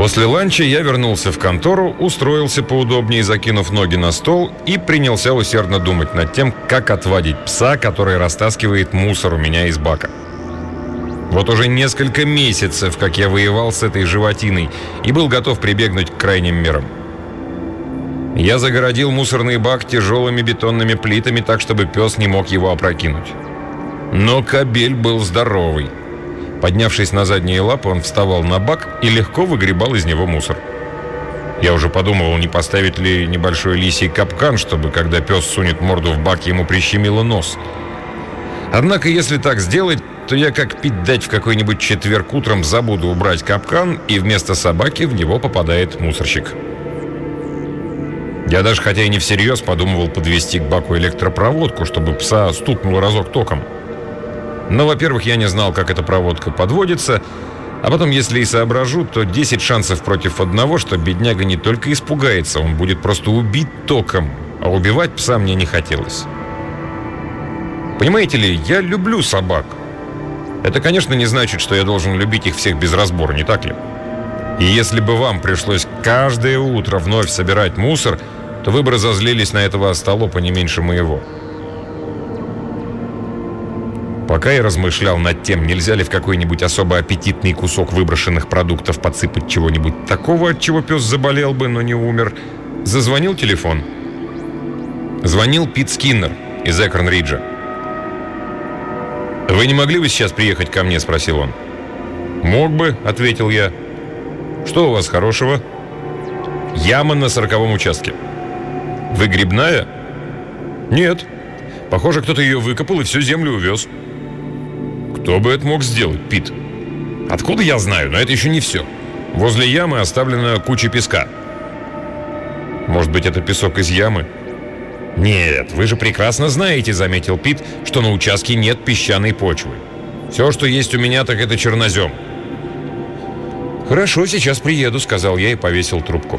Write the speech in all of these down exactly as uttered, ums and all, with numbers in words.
После ланча я вернулся в контору, устроился поудобнее, закинув ноги на стол, и принялся усердно думать над тем, как отвадить пса, который растаскивает мусор у меня из бака. Вот уже несколько месяцев, как я воевал с этой животиной и был готов прибегнуть к крайним мерам. Я загородил мусорный бак тяжелыми бетонными плитами так, чтобы пес не мог его опрокинуть. Но кобель был здоровый. Поднявшись на задние лапы, он вставал на бак и легко выгребал из него мусор. Я уже подумывал, не поставить ли небольшой лисий капкан, чтобы, когда пес сунет морду в бак, ему прищемило нос. Однако, если так сделать, то я, как пить дать, в какой-нибудь четверг утром забуду убрать капкан, и вместо собаки в него попадает мусорщик. Я даже, хотя и не всерьез, подумывал подвести к баку электропроводку, чтобы пса стукнул разок током. Но, во-первых, я не знал, как эта проводка подводится, а потом, если и соображу, то десять шансов против одного, что бедняга не только испугается, он будет просто убит током, а убивать пса мне не хотелось. Понимаете ли, я люблю собак. Это, конечно, не значит, что я должен любить их всех без разбора, не так ли? И если бы вам пришлось каждое утро вновь собирать мусор, то вы бы разозлились на этого остолопа не меньше моего. Пока я размышлял над тем, нельзя ли в какой-нибудь особо аппетитный кусок выброшенных продуктов подсыпать чего-нибудь такого, от чего пес заболел бы, но не умер, зазвонил телефон. Звонил Пит Скиннер из Экорн-Риджа. «Вы не могли бы сейчас приехать ко мне?» – спросил он. «Мог бы», – ответил я. «Что у вас хорошего?» «Яма на сороковом участке». «Выгребная?» «Нет. Похоже, кто-то ее выкопал и всю землю увез». «Кто бы это мог сделать, Пит?» «Откуда я знаю, но это еще не все. Возле ямы оставлена куча песка». «Может быть, это песок из ямы?» «Нет, вы же прекрасно знаете, — заметил Пит, — что на участке нет песчаной почвы. Все, что есть у меня, так это чернозем». «Хорошо, сейчас приеду», — сказал я и повесил трубку.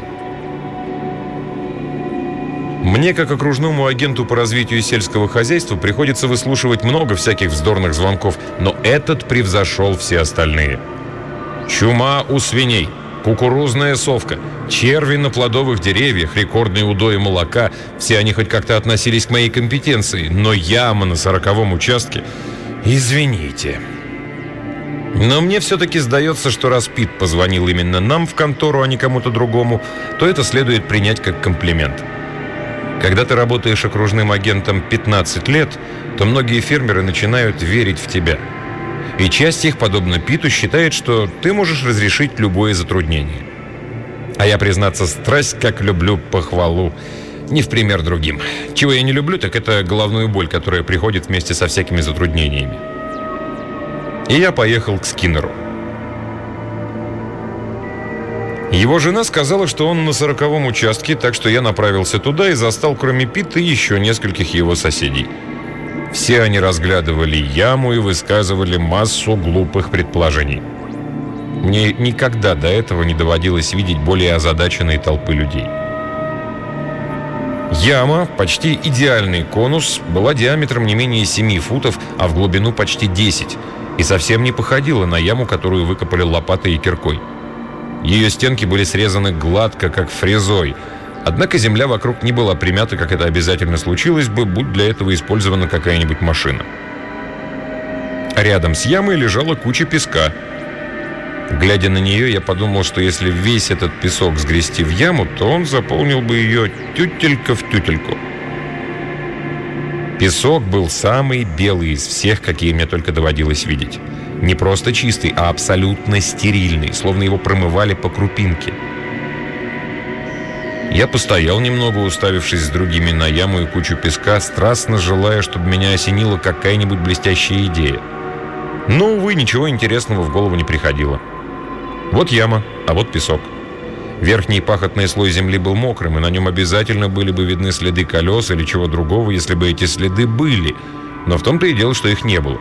Мне, как окружному агенту по развитию сельского хозяйства, приходится выслушивать много всяких вздорных звонков, но этот превзошел все остальные. Чума у свиней, кукурузная совка, черви на плодовых деревьях, рекордные удои молока – все они хоть как-то относились к моей компетенции, но яма на сороковом участке – извините. Но мне все-таки сдается, что раз Пит позвонил именно нам в контору, а не кому-то другому, то это следует принять как комплимент. Когда ты работаешь окружным агентом пятнадцать лет, то многие фермеры начинают верить в тебя. И часть их, подобно Питу, считает, что ты можешь разрешить любое затруднение. А я, признаться, страсть как люблю похвалу, не в пример другим. Чего я не люблю, так это головную боль, которая приходит вместе со всякими затруднениями. И я поехал к Скиннеру. Его жена сказала, что он на сороковом участке, так что я направился туда и застал, кроме Пита, еще нескольких его соседей. Все они разглядывали яму и высказывали массу глупых предположений. Мне никогда до этого не доводилось видеть более озадаченной толпы людей. Яма, почти идеальный конус, была диаметром не менее семи футов, а в глубину почти десять, и совсем не походила на яму, которую выкопали лопатой и киркой. Ее стенки были срезаны гладко, как фрезой. Однако земля вокруг не была примята, как это обязательно случилось бы, будь для этого использована какая-нибудь машина. Рядом с ямой лежала куча песка. Глядя на нее, я подумал, что если весь этот песок сгрести в яму, то он заполнил бы ее тютелька в тютельку. Песок был самый белый из всех, какие мне только доводилось видеть. Не просто чистый, а абсолютно стерильный, словно его промывали по крупинке. Я постоял немного, уставившись с другими на яму и кучу песка, страстно желая, чтобы меня осенила какая-нибудь блестящая идея. Но, увы, ничего интересного в голову не приходило. Вот яма, а вот песок. Верхний пахотный слой земли был мокрым, и на нем обязательно были бы видны следы колес или чего другого, если бы эти следы были. Но в том-то и дело, что их не было.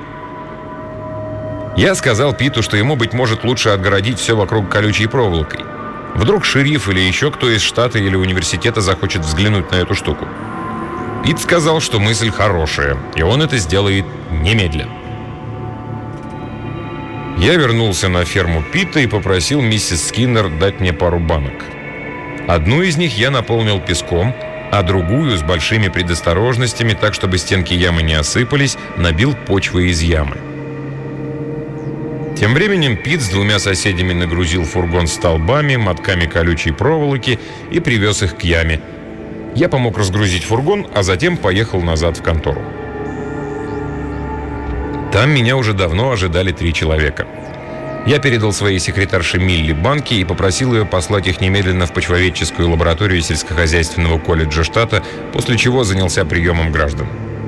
Я сказал Питу, что ему, быть может, лучше отгородить все вокруг колючей проволокой. Вдруг шериф или еще кто из штата или университета захочет взглянуть на эту штуку. Пит сказал, что мысль хорошая, и он это сделает немедленно. Я вернулся на ферму Пита и попросил миссис Скиннер дать мне пару банок. Одну из них я наполнил песком, а другую, с большими предосторожностями, так, чтобы стенки ямы не осыпались, набил почвой из ямы. Тем временем Пит с двумя соседями нагрузил фургон столбами, мотками колючей проволоки и привез их к яме. Я помог разгрузить фургон, а затем поехал назад в контору. Там меня уже давно ожидали три человека. Я передал своей секретарше Милли банки и попросил ее послать их немедленно в почвоведческую лабораторию сельскохозяйственного колледжа штата, после чего занялся приемом граждан.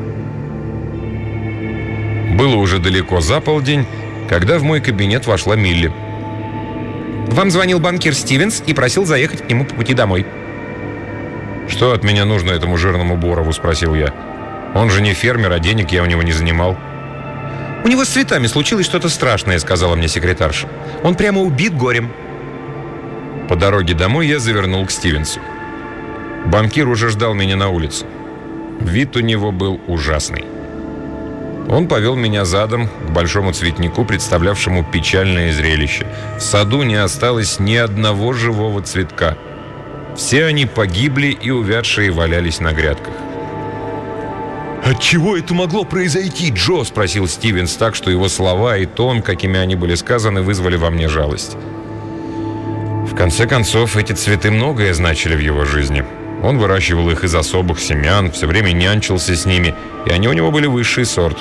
Было уже далеко за полдень, когда в мой кабинет вошла Милли. «Вам звонил банкир Стивенс и просил заехать к нему по пути домой». «Что от меня нужно этому жирному Борову?» – спросил я. «Он же не фермер, а денег я у него не занимал». «У него с цветами случилось что-то страшное», — сказала мне секретарша. «Он прямо убит горем». По дороге домой я завернул к Стивенсу. Банкир уже ждал меня на улице. Вид у него был ужасный. Он повел меня задом к большому цветнику, представлявшему печальное зрелище. В саду не осталось ни одного живого цветка. Все они погибли и увядшие валялись на грядках. «От чего это могло произойти, Джо?» — спросил Стивенс так, что его слова и тон, какими они были сказаны, вызвали во мне жалость. В конце концов, эти цветы многое значили в его жизни. Он выращивал их из особых семян, все время нянчился с ними, и они у него были высший сорт.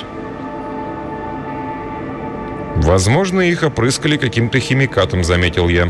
Возможно, их опрыскали каким-то химикатом, заметил я.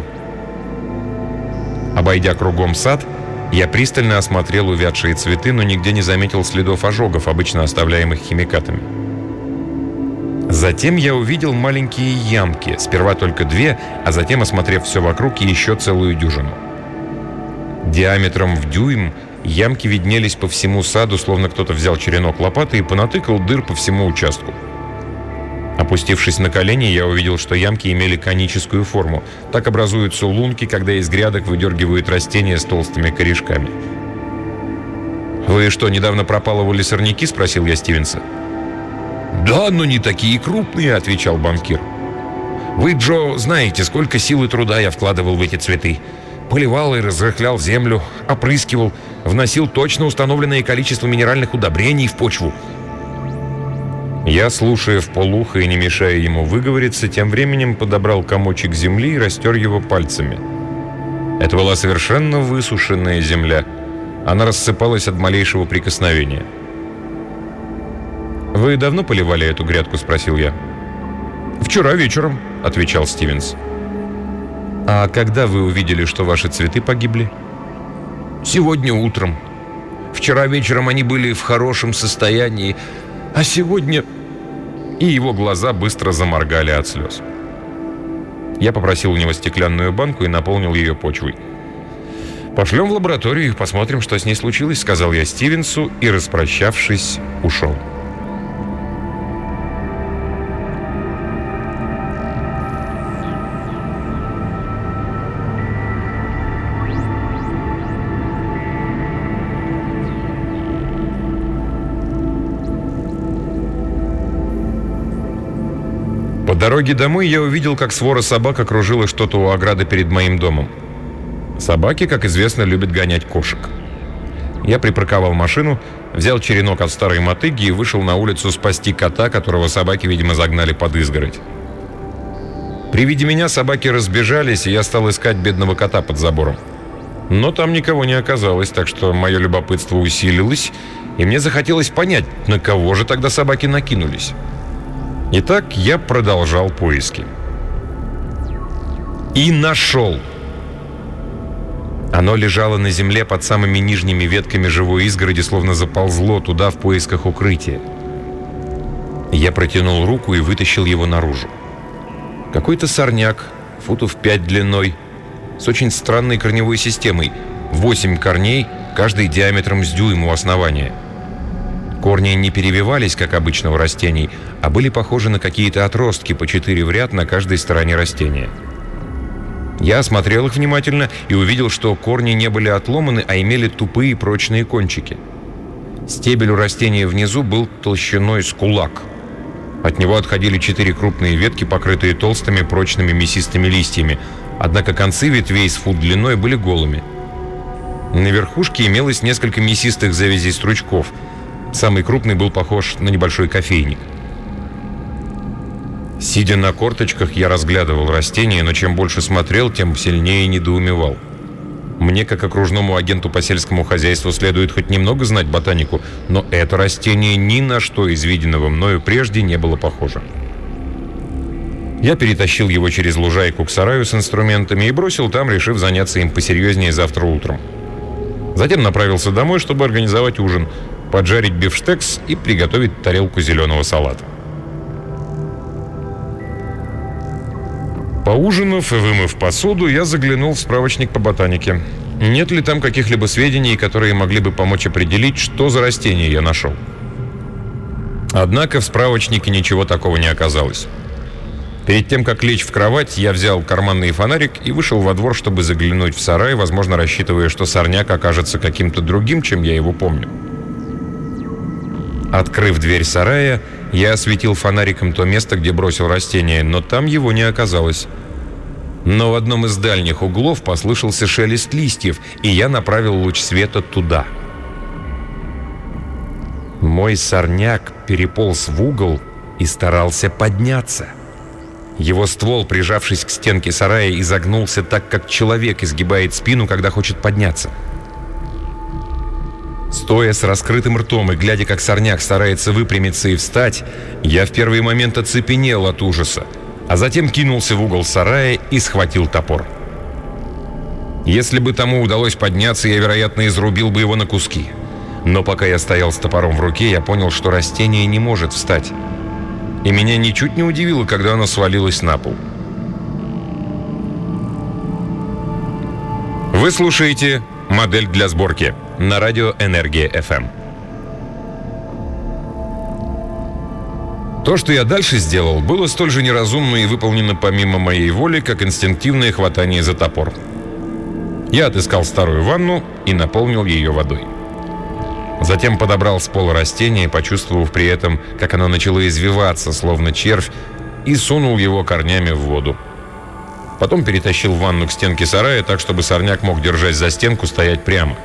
Обойдя кругом сад, я пристально осмотрел увядшие цветы, но нигде не заметил следов ожогов, обычно оставляемых химикатами. Затем я увидел маленькие ямки, сперва только две, а затем, осмотрев все вокруг, еще целую дюжину. Диаметром в дюйм ямки виднелись по всему саду, словно кто-то взял черенок лопаты и понатыкал дыр по всему участку. Опустившись на колени, я увидел, что ямки имели коническую форму. Так образуются лунки, когда из грядок выдергивают растения с толстыми корешками. «Вы что, недавно пропалывали сорняки?» — спросил я Стивенса. «Да, но не такие крупные», — отвечал банкир. «Вы, Джо, знаете, сколько сил и труда я вкладывал в эти цветы. Поливал и разрыхлял землю, опрыскивал, вносил точно установленное количество минеральных удобрений в почву». Я, слушая вполуха и не мешая ему выговориться, тем временем подобрал комочек земли и растер его пальцами. Это была совершенно высушенная земля. Она рассыпалась от малейшего прикосновения. «Вы давно поливали эту грядку?» — спросил я. «Вчера вечером», — отвечал Стивенс. «А когда вы увидели, что ваши цветы погибли?» «Сегодня утром. Вчера вечером они были в хорошем состоянии, а сегодня...» И его глаза быстро заморгали от слез. Я попросил у него стеклянную банку и наполнил ее почвой. «Пошлем в лабораторию и посмотрим, что с ней случилось», — сказал я Стивенсу и, распрощавшись, ушел. По дороге домой я увидел, как свора собак окружила что-то у ограды перед моим домом. Собаки, как известно, любят гонять кошек. Я припарковал машину, взял черенок от старой мотыги и вышел на улицу спасти кота, которого собаки, видимо, загнали под изгородь. При виде меня собаки разбежались, и я стал искать бедного кота под забором. Но там никого не оказалось, так что мое любопытство усилилось, и мне захотелось понять, на кого же тогда собаки накинулись. Итак, я продолжал поиски. И нашел. Оно лежало на земле под самыми нижними ветками живой изгороди, словно заползло туда в поисках укрытия. Я протянул руку и вытащил его наружу. Какой-то сорняк, футов пять длиной, с очень странной корневой системой. Восемь корней, каждый диаметром с дюйм у основания. Корни не перевивались, как обычно у растений, а были похожи на какие-то отростки по четыре в ряд на каждой стороне растения. Я осмотрел их внимательно и увидел, что корни не были отломаны, а имели тупые прочные кончики. Стебель у растения внизу был толщиной с кулак. От него отходили четыре крупные ветки, покрытые толстыми, прочными, мясистыми листьями. Однако концы ветвей с фут длиной были голыми. На верхушке имелось несколько мясистых завязей стручков. Самый крупный был похож на небольшой кофейник. Сидя на корточках, я разглядывал растения, но чем больше смотрел, тем сильнее недоумевал. Мне, как окружному агенту по сельскому хозяйству, следует хоть немного знать ботанику, но это растение ни на что из виденного мною прежде не было похоже. Я перетащил его через лужайку к сараю с инструментами и бросил там, решив заняться им посерьезнее завтра утром. Затем направился домой, чтобы организовать ужин, поджарить бифштекс и приготовить тарелку зеленого салата. Поужинав и вымыв посуду, я заглянул в справочник по ботанике. Нет ли там каких-либо сведений, которые могли бы помочь определить, что за растение я нашел? Однако в справочнике ничего такого не оказалось. Перед тем, как лечь в кровать, я взял карманный фонарик и вышел во двор, чтобы заглянуть в сарай, возможно, рассчитывая, что сорняк окажется каким-то другим, чем я его помню. Открыв дверь сарая, я осветил фонариком то место, где бросил растение, но там его не оказалось. Но в одном из дальних углов послышался шелест листьев, и я направил луч света туда. Мой сорняк переполз в угол и старался подняться. Его ствол, прижавшись к стенке сарая, изогнулся так, как человек изгибает спину, когда хочет подняться. Стоя с раскрытым ртом и глядя, как сорняк старается выпрямиться и встать, я в первый момент оцепенел от ужаса, а затем кинулся в угол сарая и схватил топор. Если бы тому удалось подняться, я, вероятно, изрубил бы его на куски. Но пока я стоял с топором в руке, я понял, что растение не может встать. И меня ничуть не удивило, когда оно свалилось на пол. Вы слушаете «Модель для сборки» на радио «Энергия эф эм». То, что я дальше сделал, было столь же неразумно и выполнено помимо моей воли, как инстинктивное хватание за топор. Я отыскал старую ванну и наполнил ее водой. Затем подобрал с пола растение, почувствовав при этом, как оно начало извиваться, словно червь, и сунул его корнями в воду. Потом перетащил ванну к стенке сарая, так, чтобы сорняк мог, держась за стенку, стоять прямо.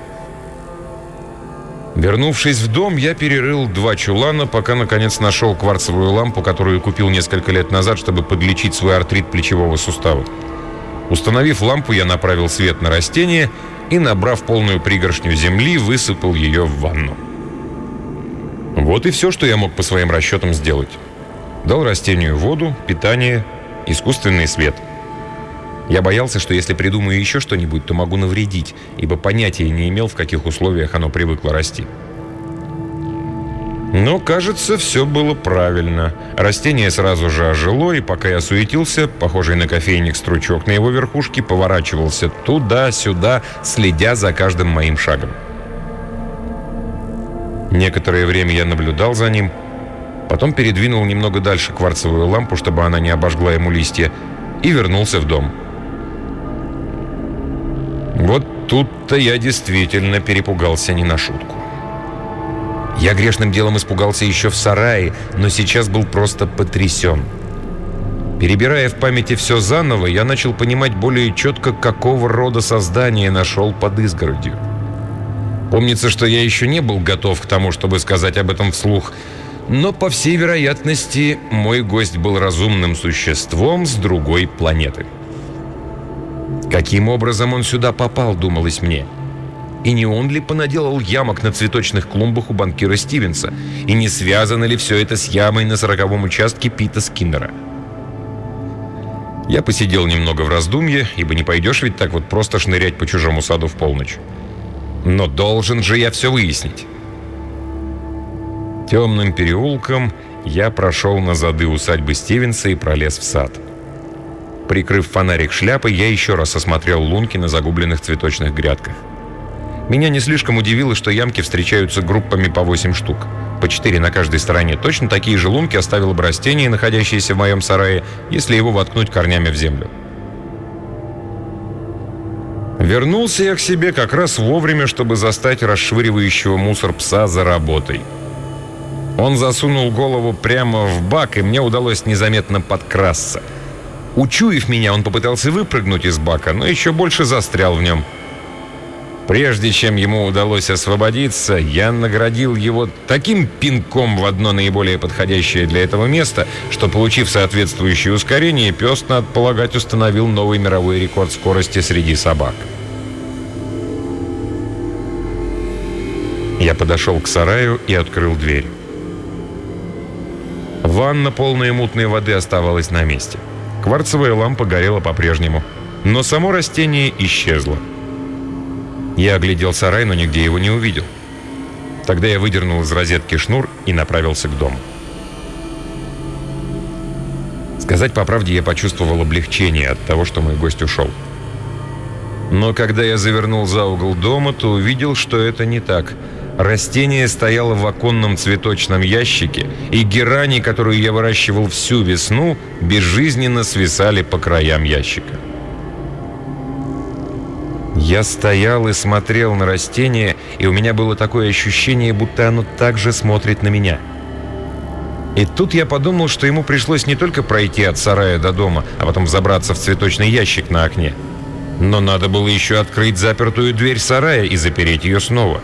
Вернувшись в дом, я перерыл два чулана, пока, наконец, нашел кварцевую лампу, которую купил несколько лет назад, чтобы подлечить свой артрит плечевого сустава. Установив лампу, я направил свет на растение и, набрав полную пригоршню земли, высыпал ее в ванну. Вот и все, что я мог по своим расчетам сделать. Дал растению воду, питание, искусственный свет. Я боялся, что если придумаю еще что-нибудь, то могу навредить, ибо понятия не имел, в каких условиях оно привыкло расти. Но, кажется, все было правильно. Растение сразу же ожило, и пока я суетился, похожий на кофейник стручок на его верхушке поворачивался туда-сюда, следя за каждым моим шагом. Некоторое время я наблюдал за ним, потом передвинул немного дальше кварцевую лампу, чтобы она не обожгла ему листья, и вернулся в дом. Вот тут-то я действительно перепугался не на шутку. Я грешным делом испугался еще в сарае, но сейчас был просто потрясен. Перебирая в памяти все заново, я начал понимать более четко, какого рода создание нашел под изгородью. Помнится, что я еще не был готов к тому, чтобы сказать об этом вслух, но, по всей вероятности, мой гость был разумным существом с другой планеты. Каким образом он сюда попал, думалось мне? И не он ли понаделал ямок на цветочных клумбах у банкира Стивенса? И не связано ли все это с ямой на сороковом участке Пита Скиннера? Я посидел немного в раздумье, ибо не пойдешь ведь так вот просто шнырять по чужому саду в полночь. Но должен же я все выяснить. Темным переулком я прошел на зады усадьбы Стивенса и пролез в сад. Прикрыв фонарик шляпой, я еще раз осмотрел лунки на загубленных цветочных грядках. Меня не слишком удивило, что ямки встречаются группами по восемь штук. По четыре на каждой стороне. Точно такие же лунки оставило бы растение, находящееся в моем сарае, если его воткнуть корнями в землю. Вернулся я к себе как раз вовремя, чтобы застать расшвыривающего мусор пса за работой. Он засунул голову прямо в бак, и мне удалось незаметно подкрасться. Учуяв меня, он попытался выпрыгнуть из бака, но еще больше застрял в нем. Прежде чем ему удалось освободиться, я наградил его таким пинком в одно наиболее подходящее для этого место, что, получив соответствующее ускорение, пес, надо полагать, установил новый мировой рекорд скорости среди собак. Я подошел к сараю и открыл дверь. Ванна, полная мутной воды, оставалась на месте. Кварцевая лампа горела по-прежнему, но само растение исчезло. Я оглядел сарай, но нигде его не увидел. Тогда я выдернул из розетки шнур и направился к дому. Сказать по правде, я почувствовал облегчение от того, что мой гость ушел. Но когда я завернул за угол дома, то увидел, что это не так. Растение стояло в оконном цветочном ящике, и герани, которую я выращивал всю весну, безжизненно свисали по краям ящика. Я стоял и смотрел на растение, и у меня было такое ощущение, будто оно также смотрит на меня. И тут я подумал, что ему пришлось не только пройти от сарая до дома, а потом взобраться в цветочный ящик на окне. Но надо было еще открыть запертую дверь сарая и запереть ее снова.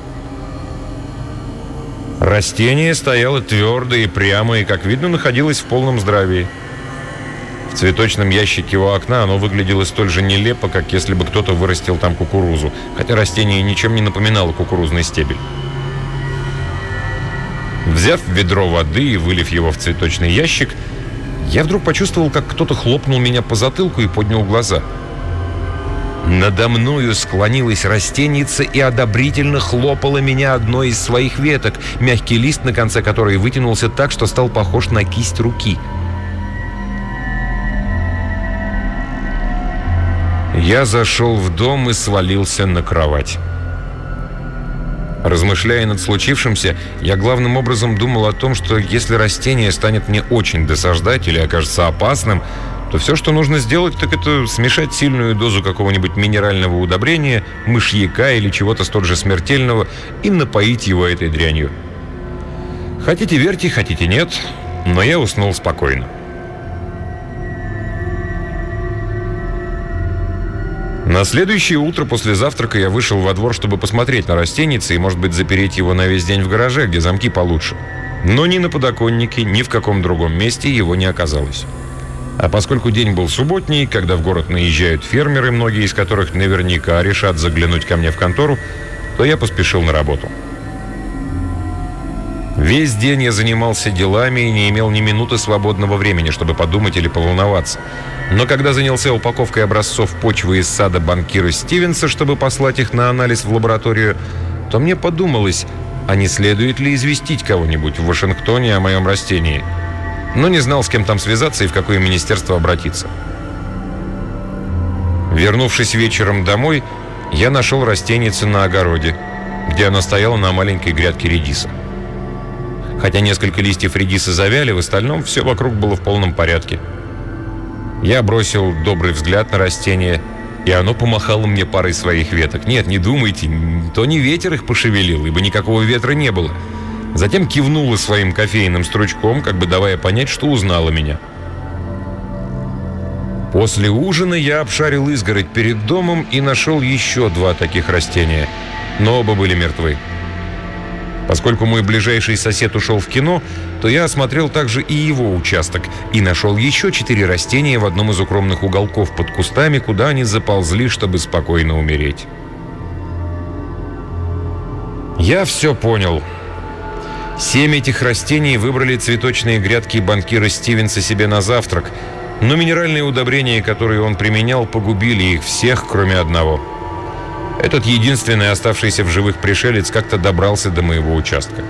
Растение стояло твердо и прямо, и, как видно, находилось в полном здравии. В цветочном ящике у окна оно выглядело столь же нелепо, как если бы кто-то вырастил там кукурузу, хотя растение ничем не напоминало кукурузный стебель. Взяв ведро воды и вылив его в цветочный ящик, я вдруг почувствовал, как кто-то хлопнул меня по затылку и поднял глаза. Надо мною склонилась растеница и одобрительно хлопала меня одной из своих веток, мягкий лист на конце которой вытянулся так, что стал похож на кисть руки. Я зашел в дом и свалился на кровать. Размышляя над случившимся, я главным образом думал о том, что если растение станет мне очень досаждать или окажется опасным, то все, что нужно сделать, так это смешать сильную дозу какого-нибудь минерального удобрения, мышьяка или чего-то столь же смертельного и напоить его этой дрянью. Хотите верьте, хотите нет, но я уснул спокойно. На следующее утро после завтрака я вышел во двор, чтобы посмотреть на растенице и, может быть, запереть его на весь день в гараже, где замки получше. Но ни на подоконнике, ни в каком другом месте его не оказалось. А поскольку день был субботний, когда в город наезжают фермеры, многие из которых наверняка решат заглянуть ко мне в контору, то я поспешил на работу. Весь день я занимался делами и не имел ни минуты свободного времени, чтобы подумать или поволноваться. Но когда занялся упаковкой образцов почвы из сада банкира Стивенса, чтобы послать их на анализ в лабораторию, то мне подумалось, а не следует ли известить кого-нибудь в Вашингтоне о моем растении. Но не знал, с кем там связаться и в какое министерство обратиться. Вернувшись вечером домой, я нашел растенице на огороде, где она стояла на маленькой грядке редиса. Хотя несколько листьев редиса завяли, в остальном все вокруг было в полном порядке. Я бросил добрый взгляд на растение, и оно помахало мне парой своих веток. Нет, не думайте, то не ветер их пошевелил, ибо никакого ветра не было. Затем кивнула своим кофейным стручком, как бы давая понять, что узнала меня. После ужина я обшарил изгородь перед домом и нашел еще два таких растения, но оба были мертвы. Поскольку мой ближайший сосед ушел в кино, то я осмотрел также и его участок и нашел еще четыре растения в одном из укромных уголков под кустами, куда они заползли, чтобы спокойно умереть. Я все понял. Семь этих растений выбрали цветочные грядки банкира Стивенса себе на завтрак, но минеральные удобрения, которые он применял, погубили их всех, кроме одного. Этот единственный оставшийся в живых пришелец как-то добрался до моего участка.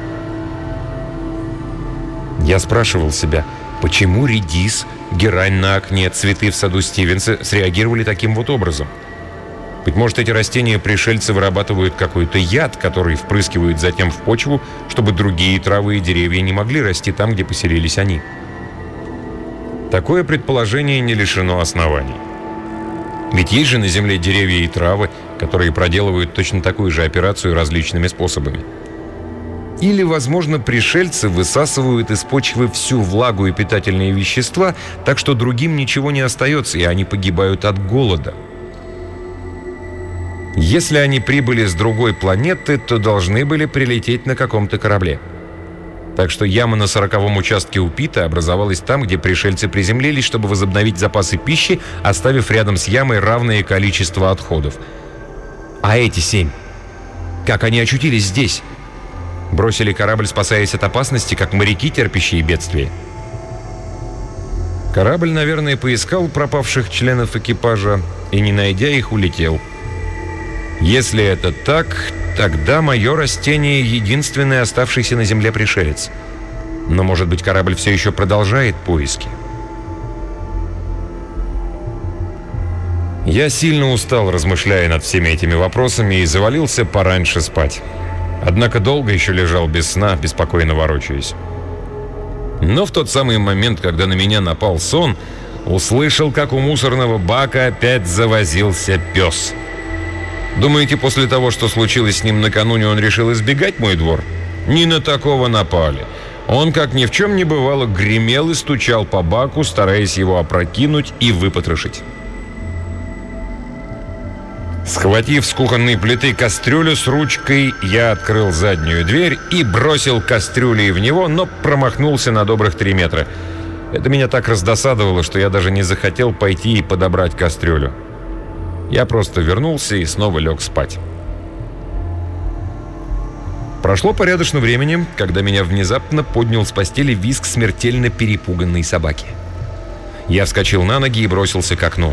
Я спрашивал себя, почему редис, герань на окне, цветы в саду Стивенса среагировали таким вот образом? Быть может, эти растения пришельцы вырабатывают какой-то яд, который впрыскивают затем в почву, чтобы другие травы и деревья не могли расти там, где поселились они. Такое предположение не лишено оснований. Ведь есть же на Земле деревья и травы, которые проделывают точно такую же операцию различными способами. Или, возможно, пришельцы высасывают из почвы всю влагу и питательные вещества, так что другим ничего не остается, и они погибают от голода. Если они прибыли с другой планеты, то должны были прилететь на каком-то корабле. Так что яма на сороковом участке у Пита образовалась там, где пришельцы приземлились, чтобы возобновить запасы пищи, оставив рядом с ямой равное количество отходов. А эти семь? Как они очутились здесь? Бросили корабль, спасаясь от опасности, как моряки, терпящие бедствия? Корабль, наверное, поискал пропавших членов экипажа и, не найдя их, улетел. Если это так, тогда мое растение — единственный оставшийся на Земле пришелец. Но, может быть, корабль все еще продолжает поиски? Я сильно устал, размышляя над всеми этими вопросами, и завалился пораньше спать. Однако долго еще лежал без сна, беспокойно ворочаясь. Но в тот самый момент, когда на меня напал сон, услышал, как у мусорного бака опять завозился пес. Думаете, после того, что случилось с ним накануне, он решил избегать мой двор? Не на такого напали. Он, как ни в чем не бывало, гремел и стучал по баку, стараясь его опрокинуть и выпотрошить. Схватив с кухонной плиты кастрюлю с ручкой, я открыл заднюю дверь и бросил кастрюлей в него, но промахнулся на добрых три метра. Это меня так раздосадовало, что я даже не захотел пойти и подобрать кастрюлю. Я просто вернулся и снова лег спать. Прошло порядочно времени, когда меня внезапно поднял с постели визг смертельно перепуганной собаки. Я вскочил на ноги и бросился к окну.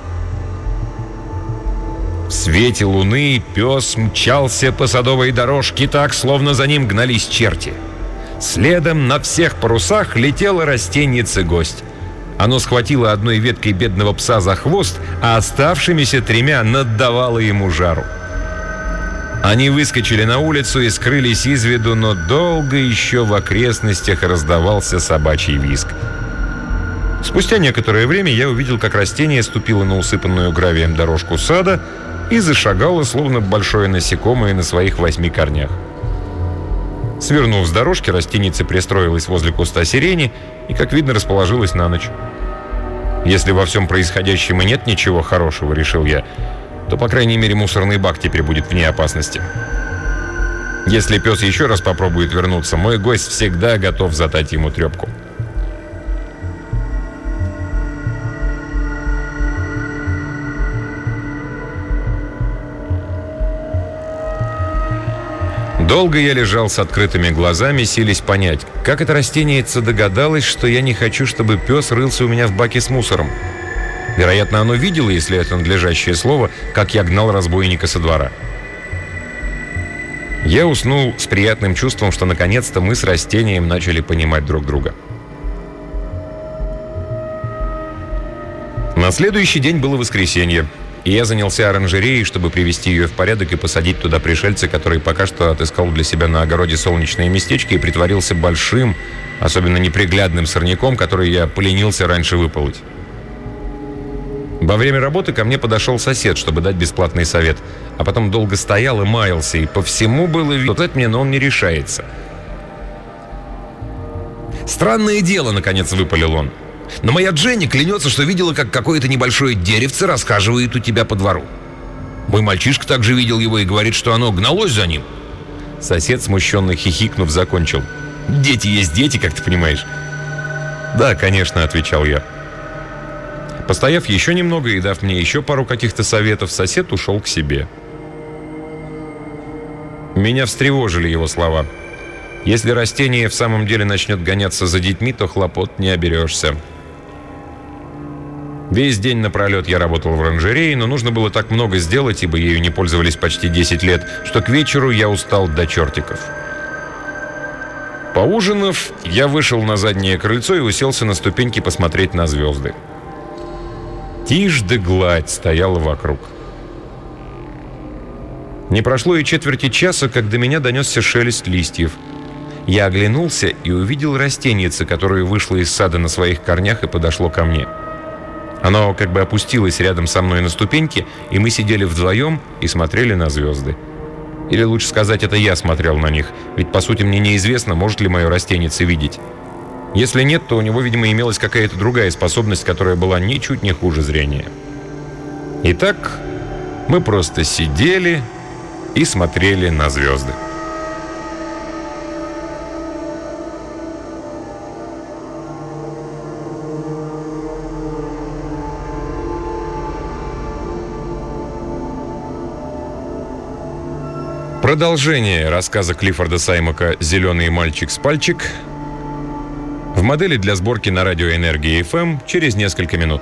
В свете луны пес мчался по садовой дорожке так, словно за ним гнались черти. Следом на всех парусах летела растеница-гость. Оно схватило одной веткой бедного пса за хвост, а оставшимися тремя наддавало ему жару. Они выскочили на улицу и скрылись из виду, но долго еще в окрестностях раздавался собачий визг. Спустя некоторое время я увидел, как растение ступило на усыпанную гравием дорожку сада и зашагало, словно большое насекомое на своих восьми корнях. Свернув с дорожки, растеница пристроилась возле куста сирени и, как видно, расположилась на ночь. Если во всем происходящем и нет ничего хорошего, решил я, то, по крайней мере, мусорный бак теперь будет вне опасности. Если пес еще раз попробует вернуться, мой гость всегда готов задать ему трепку. Долго я лежал с открытыми глазами, силясь понять, как это растенице догадалось, что я не хочу, чтобы пес рылся у меня в баке с мусором. Вероятно, оно видело, если это надлежащее слово, как я гнал разбойника со двора. Я уснул с приятным чувством, что наконец-то мы с растением начали понимать друг друга. На следующий день было воскресенье, и я занялся оранжереей, чтобы привести ее в порядок и посадить туда пришельца, который пока что отыскал для себя на огороде солнечное местечко и притворился большим, особенно неприглядным сорняком, который я поленился раньше выполоть. Во время работы ко мне подошел сосед, чтобы дать бесплатный совет, а потом долго стоял и маялся, и по всему было видно, что дать мне, но он не решается. «Странное дело», — наконец выпалил он. «Но моя Дженни клянется, что видела, как какое-то небольшое деревце расхаживает у тебя по двору. Мой мальчишка также видел его и говорит, что оно гналось за ним». Сосед, смущенно хихикнув, закончил. «Дети есть дети, как ты понимаешь». «Да, конечно», — отвечал я. Постояв еще немного и дав мне еще пару каких-то советов, сосед ушел к себе. Меня встревожили его слова. Если растение в самом деле начнет гоняться за детьми, то хлопот не оберешься. Весь день напролет я работал в оранжерее, но нужно было так много сделать, ибо ею не пользовались почти десять лет, что к вечеру я устал до чертиков. Поужинав, я вышел на заднее крыльцо и уселся на ступеньки посмотреть на звезды. Тишь да гладь стояла вокруг. Не прошло и четверти часа, как до меня донесся шелест листьев. Я оглянулся и увидел растенице, которое вышло из сада на своих корнях и подошло ко мне. Оно как бы опустилось рядом со мной на ступеньки, и мы сидели вдвоем и смотрели на звезды. Или лучше сказать, это я смотрел на них, ведь по сути мне неизвестно, может ли мое растенице видеть. Если нет, то у него, видимо, имелась какая-то другая способность, которая была ничуть не хуже зрения. Итак, мы просто сидели и смотрели на звезды. Продолжение рассказа Клиффорда Саймака «Зеленый мальчик с пальчик» в модели для сборки на радио Энергия эф эм через несколько минут.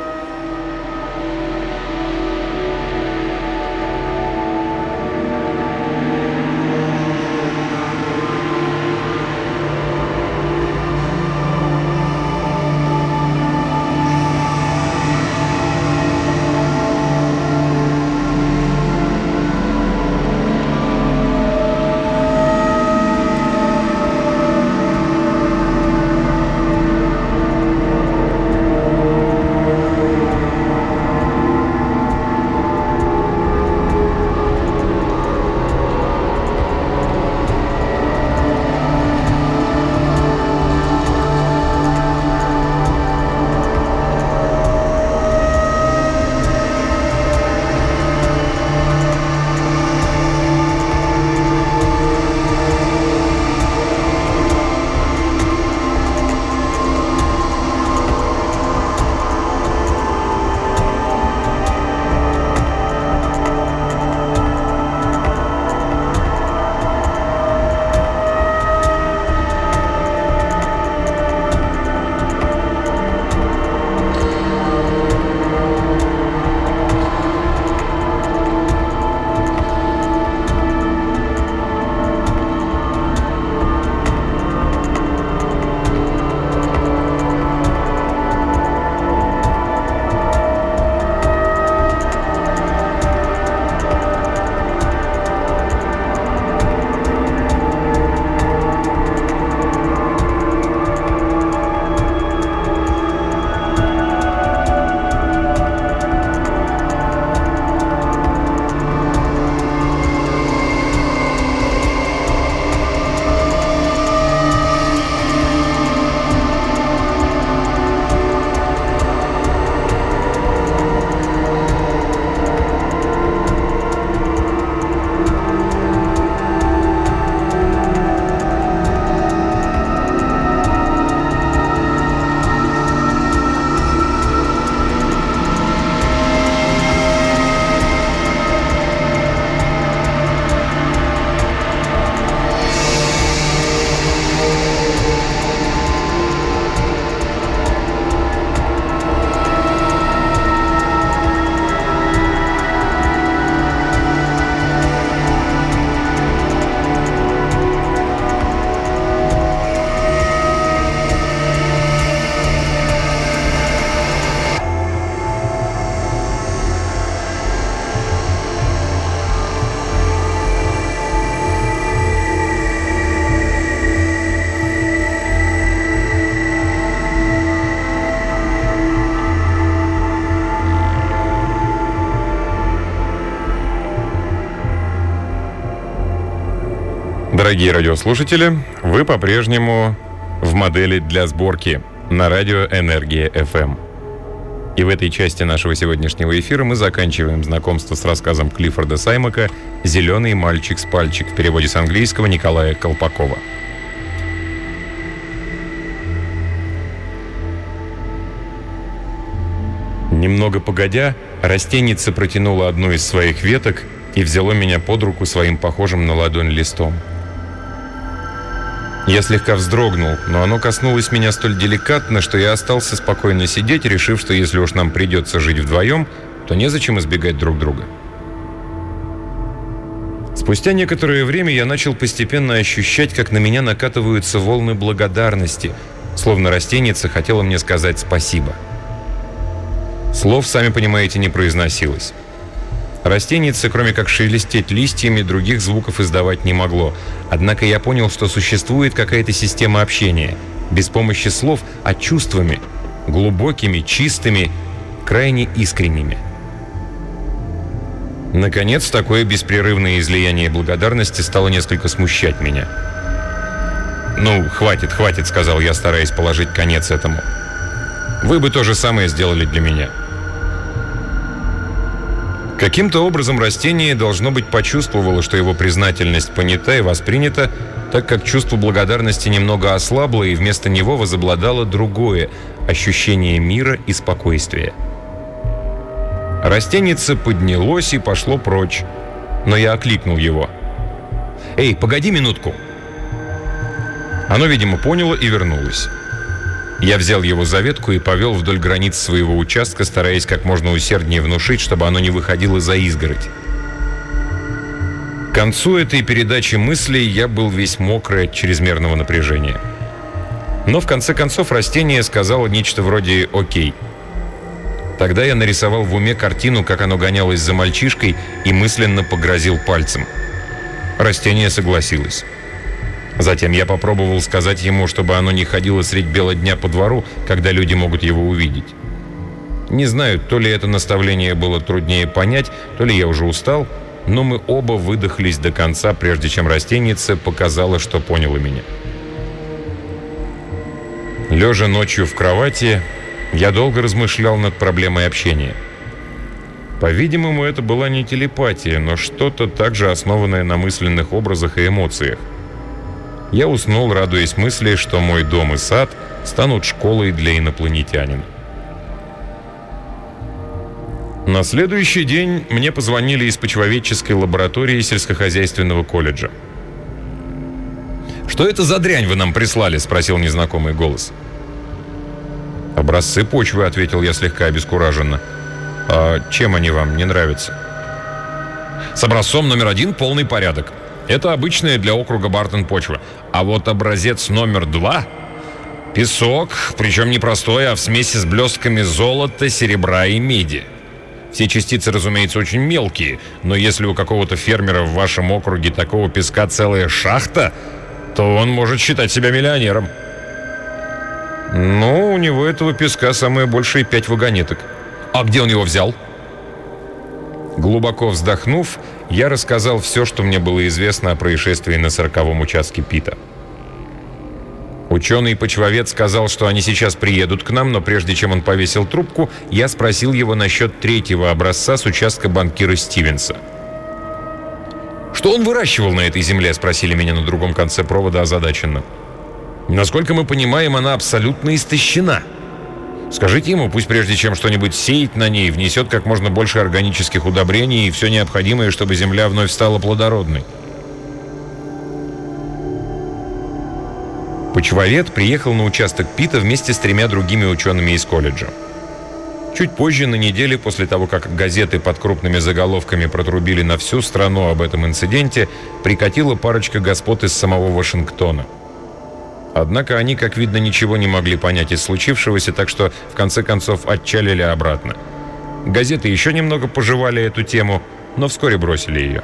Дорогие радиослушатели, вы по-прежнему в модели для сборки на радио Энергия эф эм. И в этой части нашего сегодняшнего эфира мы заканчиваем знакомство с рассказом Клиффорда Саймака «Зеленый мальчик с пальчик» в переводе с английского Николая Колпакова. Немного погодя, растеница протянула одну из своих веток и взяло меня под руку своим похожим на ладонь листом. Я слегка вздрогнул, но оно коснулось меня столь деликатно, что я остался спокойно сидеть, решив, что если уж нам придется жить вдвоем, то незачем избегать друг друга. Спустя некоторое время я начал постепенно ощущать, как на меня накатываются волны благодарности, словно растеница хотела мне сказать спасибо. Слов, сами понимаете, не произносилось. Растенице, кроме как шелестеть листьями, других звуков издавать не могло. Однако я понял, что существует какая-то система общения. Без помощи слов, а чувствами. Глубокими, чистыми, крайне искренними. Наконец, такое беспрерывное излияние благодарности стало несколько смущать меня. «Ну, хватит, хватит», — сказал я, стараясь положить конец этому. «Вы бы то же самое сделали для меня». Каким-то образом растение, должно быть, почувствовало, что его признательность понята и воспринята, так как чувство благодарности немного ослабло, и вместо него возобладало другое – ощущение мира и спокойствия. Растенице поднялось и пошло прочь, но я окликнул его. «Эй, погоди минутку!» Оно, видимо, поняло и вернулось. Я взял его за ветку и повел вдоль границ своего участка, стараясь как можно усерднее внушить, чтобы оно не выходило за изгородь. К концу этой передачи мыслей я был весь мокрый от чрезмерного напряжения. Но в конце концов растение сказало нечто вроде «Окей». Тогда я нарисовал в уме картину, как оно гонялось за мальчишкой, и мысленно погрозил пальцем. Растение согласилось. Затем я попробовал сказать ему, чтобы оно не ходило средь бела дня по двору, когда люди могут его увидеть. Не знаю, то ли это наставление было труднее понять, то ли я уже устал, но мы оба выдохлись до конца, прежде чем растенице показало, что поняло меня. Лежа ночью в кровати, я долго размышлял над проблемой общения. По-видимому, это была не телепатия, но что-то также основанное на мысленных образах и эмоциях. Я уснул, радуясь мысли, что мой дом и сад станут школой для инопланетянина. На следующий день мне позвонили из почвоведческой лаборатории сельскохозяйственного колледжа. «Что это за дрянь вы нам прислали?» — спросил незнакомый голос. «Образцы почвы», — ответил я слегка обескураженно. «А чем они вам не нравятся?» «С образцом номер один полный порядок. Это обычная для округа Бартон почва. А вот образец номер два — песок, причем не простой, а в смеси с блестками золота, серебра и меди. Все частицы, разумеется, очень мелкие, но если у какого-то фермера в вашем округе такого песка целая шахта, то он может считать себя миллионером». «Ну, у него этого песка самое большее пять вагонеток». «А где он его взял?» Глубоко вздохнув, я рассказал все, что мне было известно о происшествии на сороковом участке Пита. Ученый-почвовед сказал, что они сейчас приедут к нам, но прежде чем он повесил трубку, я спросил его насчет третьего образца с участка банкира Стивенса. «Что он выращивал на этой земле?» — спросили меня на другом конце провода озадаченно. «Насколько мы понимаем, она абсолютно истощена. Скажите ему, пусть прежде чем что-нибудь сеять на ней, внесет как можно больше органических удобрений и все необходимое, чтобы земля вновь стала плодородной». Почвовед приехал на участок Пита вместе с тремя другими учеными из колледжа. Чуть позже, на неделе, после того, как газеты под крупными заголовками протрубили на всю страну об этом инциденте, прикатила парочка господ из самого Вашингтона. Однако они, как видно, ничего не могли понять из случившегося, так что в конце концов отчалили обратно. Газеты еще немного пожевали эту тему, но вскоре бросили ее.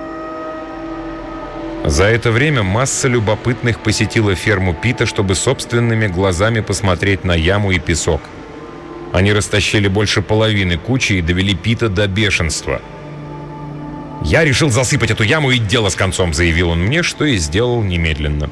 За это время масса любопытных посетила ферму Пита, чтобы собственными глазами посмотреть на яму и песок. Они растащили больше половины кучи и довели Пита до бешенства. «Я решил засыпать эту яму и дело с концом», — заявил он мне, что и сделал немедленно.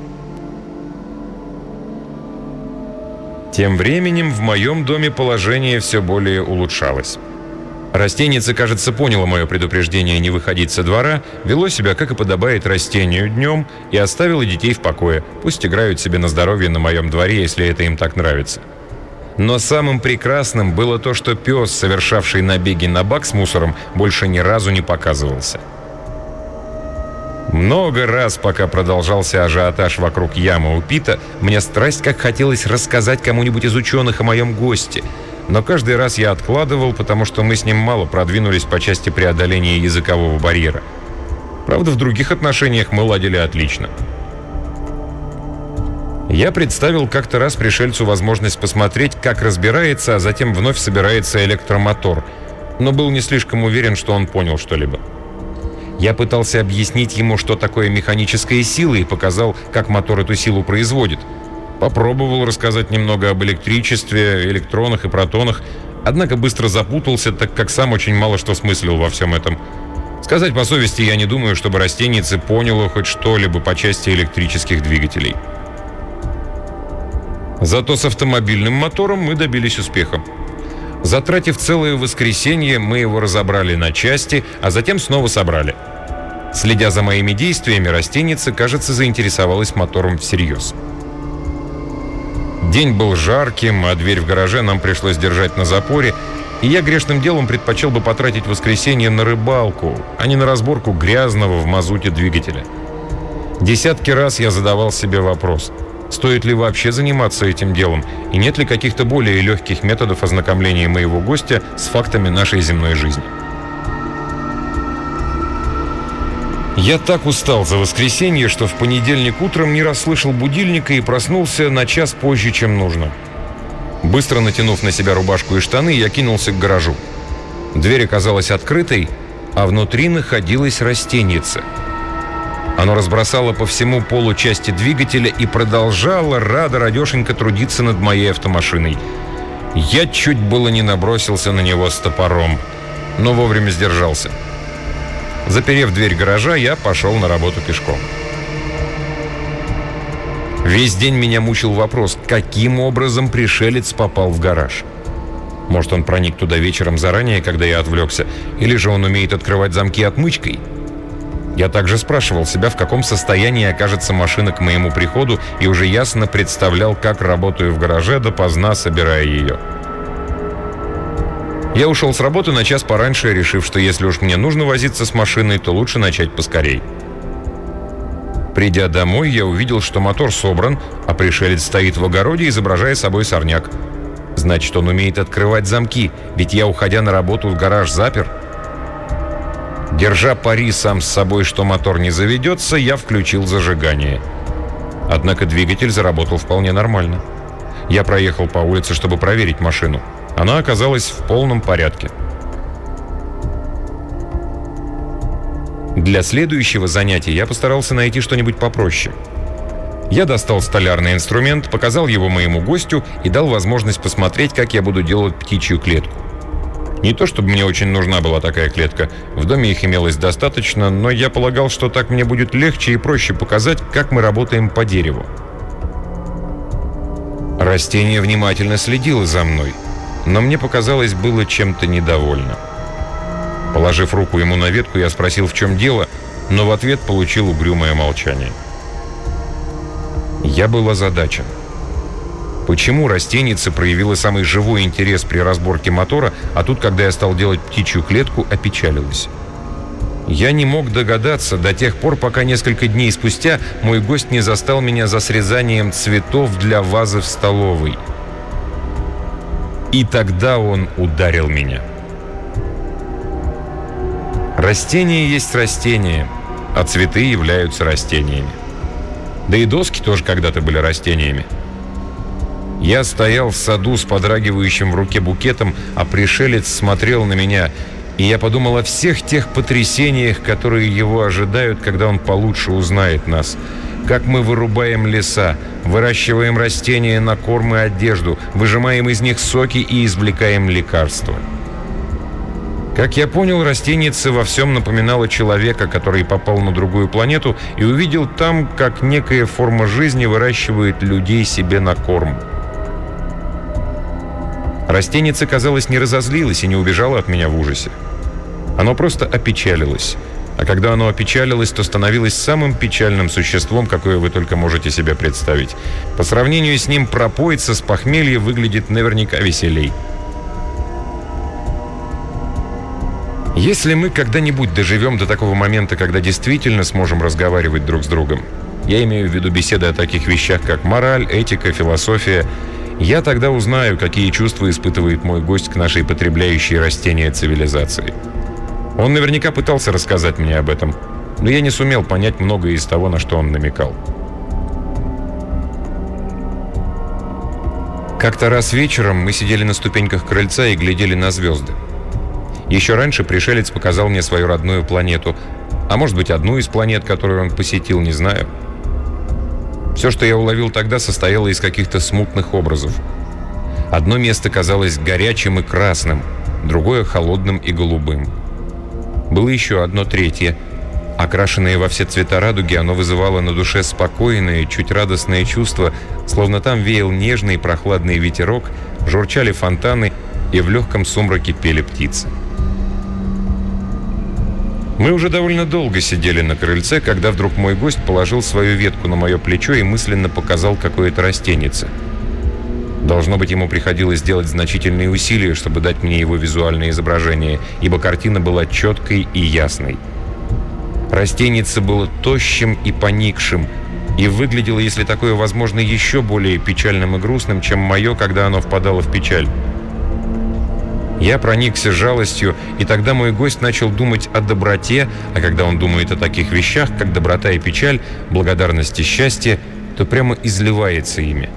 Тем временем в моем доме положение все более улучшалось. Растенице, кажется, поняло мое предупреждение не выходить со двора, вело себя, как и подобает растению, днем и оставило детей в покое. Пусть играют себе на здоровье на моем дворе, если это им так нравится. Но самым прекрасным было то, что пес, совершавший набеги на бак с мусором, больше ни разу не показывался. Много раз, пока продолжался ажиотаж вокруг ямы у Пита, мне страсть как хотелось рассказать кому-нибудь из ученых о моем госте. Но каждый раз я откладывал, потому что мы с ним мало продвинулись по части преодоления языкового барьера. Правда, в других отношениях мы ладили отлично. Я представил как-то раз пришельцу возможность посмотреть, как разбирается, а затем вновь собирается электромотор, но был не слишком уверен, что он понял что-либо. Я пытался объяснить ему, что такое механическая сила, и показал, как мотор эту силу производит. Попробовал рассказать немного об электричестве, электронах и протонах, Однако быстро запутался, так как сам очень мало что смыслил во всем этом. Сказать по совести, я не думаю, чтобы растенице поняло хоть что-либо по части электрических двигателей. Зато с автомобильным мотором мы добились успеха. Затратив целое воскресенье, мы его разобрали на части, а затем снова собрали. Следя за моими действиями, растеница, кажется, заинтересовалась мотором всерьез. День был жарким, а дверь в гараже нам пришлось держать на запоре, и я грешным делом предпочел бы потратить воскресенье на рыбалку, а не на разборку грязного в мазуте двигателя. Десятки раз я задавал себе вопрос, стоит ли вообще заниматься этим делом, и нет ли каких-то более легких методов ознакомления моего гостя с фактами нашей земной жизни. Я так устал за воскресенье, что в понедельник утром не расслышал будильника и проснулся на час позже, чем нужно. Быстро натянув на себя рубашку и штаны, я кинулся к гаражу. Дверь оказалась открытой, а внутри находилась растеница. Оно разбросало по всему полу части двигателя и продолжало радо-радешенько трудиться над моей автомашиной. Я чуть было не набросился на него с топором, но вовремя сдержался. Заперев дверь гаража, я пошел на работу пешком. Весь день меня мучил вопрос, каким образом пришелец попал в гараж. Может, он проник туда вечером заранее, когда я отвлекся, или же он умеет открывать замки отмычкой? Я также спрашивал себя, в каком состоянии окажется машина к моему приходу, и уже ясно представлял, как работаю в гараже допоздна, собирая ее. Я ушел с работы на час пораньше, решив, что если уж мне нужно возиться с машиной, то лучше начать поскорей. Придя домой, я увидел, что мотор собран, а пришелец стоит в огороде, изображая собой сорняк. Значит, он умеет открывать замки, ведь я, уходя на работу, в гараж запер. Держа пари сам с собой, что мотор не заведется, я включил зажигание. Однако двигатель заработал вполне нормально. Я проехал по улице, чтобы проверить машину. Она оказалась в полном порядке. Для следующего занятия я постарался найти что-нибудь попроще. Я достал столярный инструмент, показал его моему гостю и дал возможность посмотреть, как я буду делать птичью клетку. Не то чтобы мне очень нужна была такая клетка. В доме их имелось достаточно, но я полагал, что так мне будет легче и проще показать, как мы работаем по дереву. Растение внимательно следило за мной, но мне показалось, было чем-то недовольно. Положив руку ему на ветку, я спросил, в чем дело, но в ответ получил угрюмое молчание. Я был озадачен. Почему растеница проявила самый живой интерес при разборке мотора, а тут, когда я стал делать птичью клетку, опечалилась? Я не мог догадаться до тех пор, пока несколько дней спустя мой гость не застал меня за срезанием цветов для вазы в столовой. И тогда он ударил меня. Растение есть растение, а цветы являются растениями. Да и доски тоже когда-то были растениями. Я стоял в саду с подрагивающим в руке букетом, а пришелец смотрел на меня, и я подумал о всех тех потрясениях, которые его ожидают, когда он получше узнает нас. Как мы вырубаем леса, выращиваем растения на корм и одежду, выжимаем из них соки и извлекаем лекарства. Как я понял, растеница во всем напоминала человека, который попал на другую планету и увидел там, как некая форма жизни выращивает людей себе на корм. Растеница, казалось, не разозлилась и не убежала от меня в ужасе. Оно просто опечалилось. А когда оно опечалилось, то становилось самым печальным существом, какое вы только можете себе представить. По сравнению с ним пропоица с похмелья выглядит наверняка веселей. Если мы когда-нибудь доживем до такого момента, когда действительно сможем разговаривать друг с другом, я имею в виду беседы о таких вещах, как мораль, этика, философия, я тогда узнаю, какие чувства испытывает мой гость к нашей потребляющей растения цивилизации. Он наверняка пытался рассказать мне об этом, но я не сумел понять многое из того, на что он намекал. Как-то раз вечером мы сидели на ступеньках крыльца и глядели на звезды. Еще раньше пришелец показал мне свою родную планету, а может быть, одну из планет, которую он посетил, не знаю. Все, что я уловил тогда, состояло из каких-то смутных образов. Одно место казалось горячим и красным, другое — холодным и голубым. Было еще одно третье. Окрашенное во все цвета радуги, оно вызывало на душе спокойное, чуть радостное чувство, словно там веял нежный прохладный ветерок, журчали фонтаны и в легком сумраке пели птицы. Мы уже довольно долго сидели на крыльце, когда вдруг мой гость положил свою ветку на мое плечо и мысленно показал какое-то растенице. Должно быть, ему приходилось делать значительные усилия, чтобы дать мне его визуальное изображение, ибо картина была четкой и ясной. Растенице было тощим и поникшим, и выглядело, если такое возможно, еще более печальным и грустным, чем мое, когда оно впадало в печаль. Я проникся жалостью, и тогда мой гость начал думать о доброте, а когда он думает о таких вещах, как доброта и печаль, благодарность и счастье, то прямо изливается ими.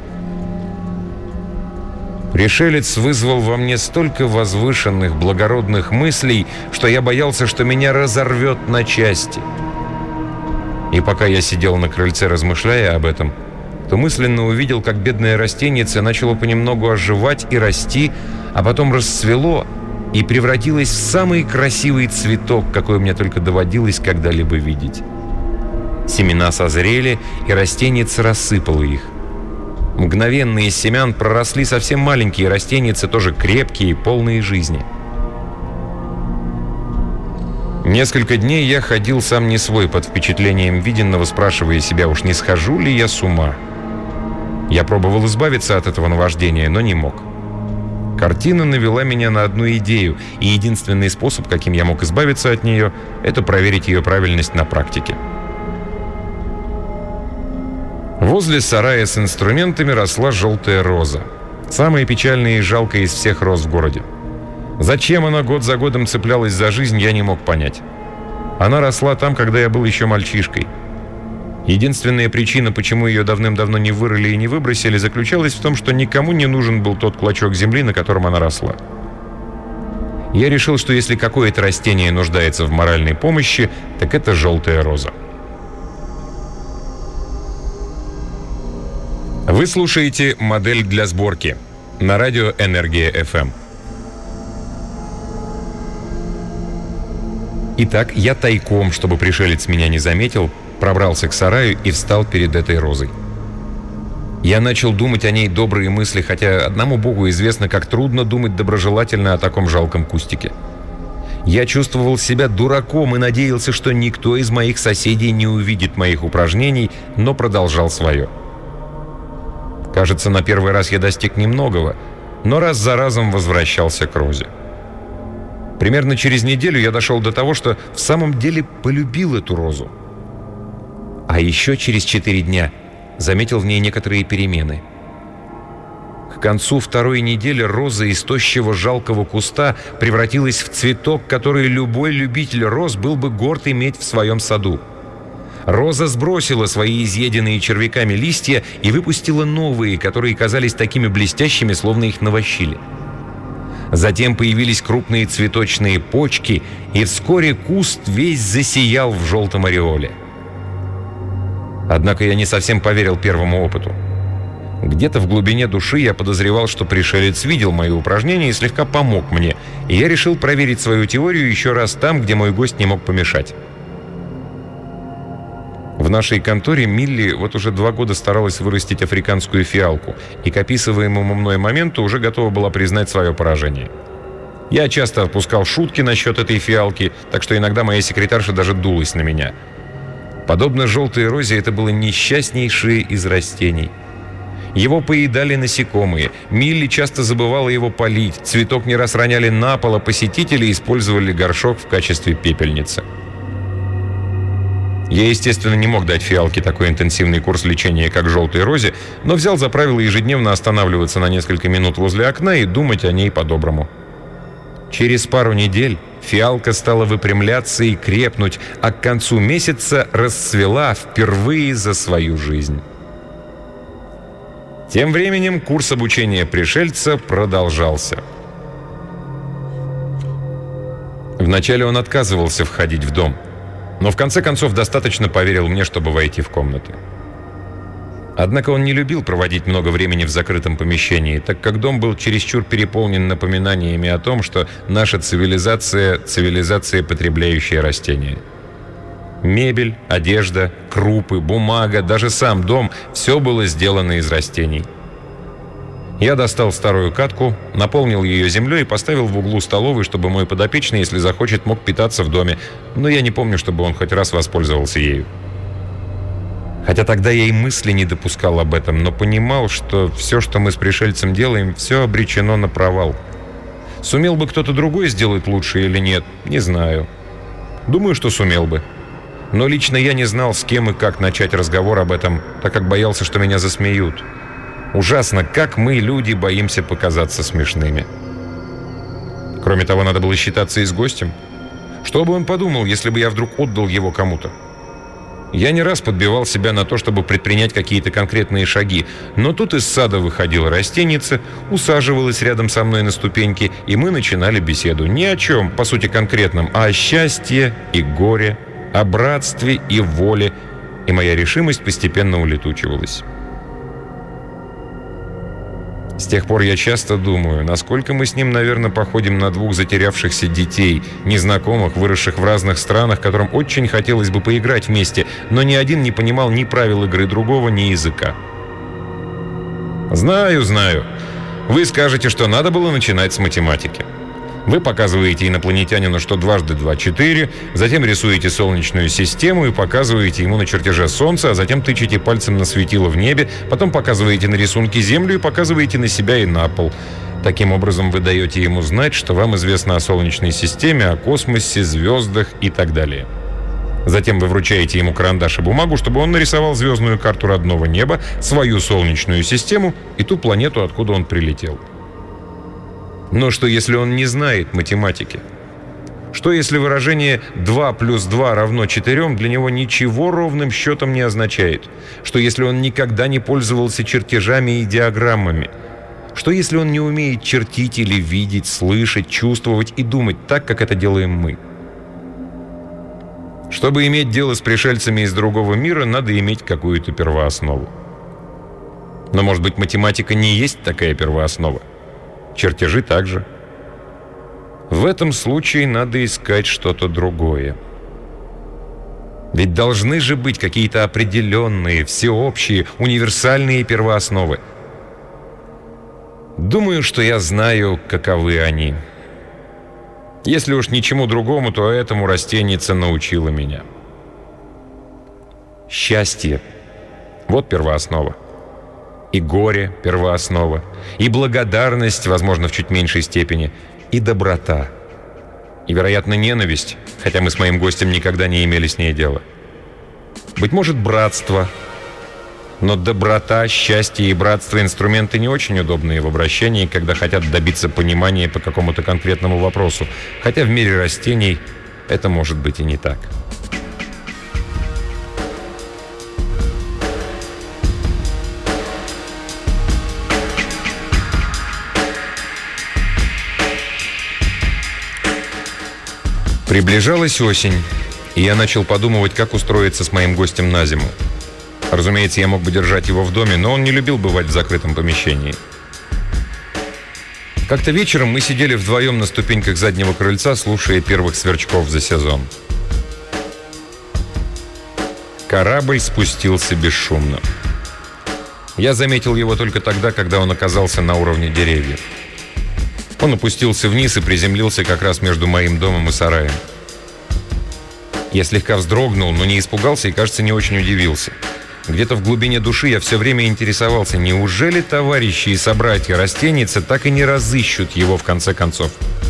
Пришелец вызвал во мне столько возвышенных, благородных мыслей, что я боялся, что меня разорвет на части. И пока я сидел на крыльце, размышляя об этом, то мысленно увидел, как бедное растенице начало понемногу оживать и расти, а потом расцвело и превратилось в самый красивый цветок, какой мне только доводилось когда-либо видеть. Семена созрели, и растенице рассыпало их. Мгновенно из семян проросли совсем маленькие растеницы, тоже крепкие, полные жизни. Несколько дней я ходил сам не свой, под впечатлением виденного, спрашивая себя, уж не схожу ли я с ума. Я пробовал избавиться от этого наваждения, но не мог. Картина навела меня на одну идею, и единственный способ, каким я мог избавиться от нее, это проверить ее правильность на практике. Возле сарая с инструментами росла желтая роза. Самая печальная и жалкая из всех роз в городе. Зачем она год за годом цеплялась за жизнь, я не мог понять. Она росла там, когда я был еще мальчишкой. Единственная причина, почему ее давным-давно не вырыли и не выбросили, заключалась в том, что никому не нужен был тот клочок земли, на котором она росла. Я решил, что если какое-то растение нуждается в моральной помощи, так это желтая роза. Вы слушаете «Модель для сборки» на радио «Энергия эф эм». Итак, я тайком, чтобы пришелец меня не заметил, пробрался к сараю и встал перед этой розой. Я начал думать о ней добрые мысли, хотя одному Богу известно, как трудно думать доброжелательно о таком жалком кустике. Я чувствовал себя дураком и надеялся, что никто из моих соседей не увидит моих упражнений, но продолжал свое. Кажется, на первый раз я достиг немногого, но раз за разом возвращался к розе. Примерно через неделю я дошел до того, что в самом деле полюбил эту розу. А еще через четыре дня заметил в ней некоторые перемены. К концу второй недели роза из тощего жалкого куста превратилась в цветок, который любой любитель роз был бы горд иметь в своем саду. Роза сбросила свои изъеденные червяками листья и выпустила новые, которые казались такими блестящими, словно их навощили. Затем появились крупные цветочные почки, и вскоре куст весь засиял в желтом ореоле. Однако я не совсем поверил первому опыту. Где-то в глубине души я подозревал, что пришелец видел мои упражнения и слегка помог мне, и я решил проверить свою теорию еще раз там, где мой гость не мог помешать. В нашей конторе Милли вот уже два года старалась вырастить африканскую фиалку, и к описываемому мной моменту уже готова была признать свое поражение. Я часто отпускал шутки насчет этой фиалки, так что иногда моя секретарша даже дулась на меня. Подобно желтой розе, это было несчастнейшее из растений. Его поедали насекомые, Милли часто забывала его полить, цветок не раз роняли на пол, а посетители использовали горшок в качестве пепельницы. Я, естественно, не мог дать фиалке такой интенсивный курс лечения, как желтой розе, но взял за правило ежедневно останавливаться на несколько минут возле окна и думать о ней по-доброму. Через пару недель фиалка стала выпрямляться и крепнуть, а к концу месяца расцвела впервые за свою жизнь. Тем временем курс обучения пришельца продолжался. Вначале он отказывался входить в дом, но в конце концов достаточно поверил мне, чтобы войти в комнаты. Однако он не любил проводить много времени в закрытом помещении, так как дом был чересчур переполнен напоминаниями о том, что наша цивилизация – цивилизация, потребляющая растения. Мебель, одежда, крупы, бумага, даже сам дом – все было сделано из растений. Я достал старую катку, наполнил ее землей и поставил в углу столовой, чтобы мой подопечный, если захочет, мог питаться в доме, но я не помню, чтобы он хоть раз воспользовался ею. Хотя тогда я и мысли не допускал об этом, но понимал, что все, что мы с пришельцем делаем, все обречено на провал. Сумел бы кто-то другой сделать лучше или нет, не знаю. Думаю, что сумел бы. Но лично я не знал, с кем и как начать разговор об этом, так как боялся, что меня засмеют. Ужасно, как мы, люди, боимся показаться смешными. Кроме того, надо было считаться и с гостем. Что бы он подумал, если бы я вдруг отдал его кому-то? Я не раз подбивал себя на то, чтобы предпринять какие-то конкретные шаги, но тут из сада выходила растеница, усаживалась рядом со мной на ступеньки, и мы начинали беседу ни о чем, по сути, конкретном, а о счастье и горе, о братстве и воле, и моя решимость постепенно улетучивалась. С тех пор я часто думаю, насколько мы с ним, наверное, походим на двух затерявшихся детей, незнакомых, выросших в разных странах, которым очень хотелось бы поиграть вместе, но ни один не понимал ни правил игры другого, ни языка. Знаю, знаю. Вы скажете, что надо было начинать с математики. Вы показываете инопланетянину, что дважды два – четыре, затем рисуете солнечную систему и показываете ему на чертеже Солнца, а затем тычете пальцем на светило в небе, потом показываете на рисунке Землю и показываете на себя и на пол. Таким образом, вы даете ему знать, что вам известно о Солнечной системе, о космосе, звездах и так далее. Затем вы вручаете ему карандаш и бумагу, чтобы он нарисовал звездную карту родного неба, свою Солнечную систему и ту планету, откуда он прилетел. Но что, если он не знает математики? Что, если выражение два плюс два равно четырем для него ничего ровным счетом не означает? Что, если он никогда не пользовался чертежами и диаграммами? Что, если он не умеет чертить или видеть, слышать, чувствовать и думать так, как это делаем мы? Чтобы иметь дело с пришельцами из другого мира, надо иметь какую-то первооснову. Но, может быть, математика не есть такая первооснова? Чертежи также. В этом случае надо искать что-то другое. Ведь должны же быть какие-то определенные, всеобщие, универсальные первоосновы. Думаю, что я знаю, каковы они. Если уж ничему другому, то этому растеница научила меня. Счастье — вот первооснова. И горе – первооснова, и благодарность, возможно, в чуть меньшей степени, и доброта, и, вероятно, ненависть, хотя мы с моим гостем никогда не имели с ней дела. Быть может, братство, но доброта, счастье и братство – инструменты не очень удобные в обращении, когда хотят добиться понимания по какому-то конкретному вопросу, хотя в мире растений это может быть и не так. Приближалась осень, и я начал подумывать, как устроиться с моим гостем на зиму. Разумеется, я мог бы держать его в доме, но он не любил бывать в закрытом помещении. Как-то вечером мы сидели вдвоем на ступеньках заднего крыльца, слушая первых сверчков за сезон. Корабль спустился бесшумно. Я заметил его только тогда, когда он оказался на уровне деревьев. Он опустился вниз и приземлился как раз между моим домом и сараем. Я слегка вздрогнул, но не испугался и, кажется, не очень удивился. Где-то в глубине души я все время интересовался, неужели товарищи и собратья растеницы так и не разыщут его в конце концов.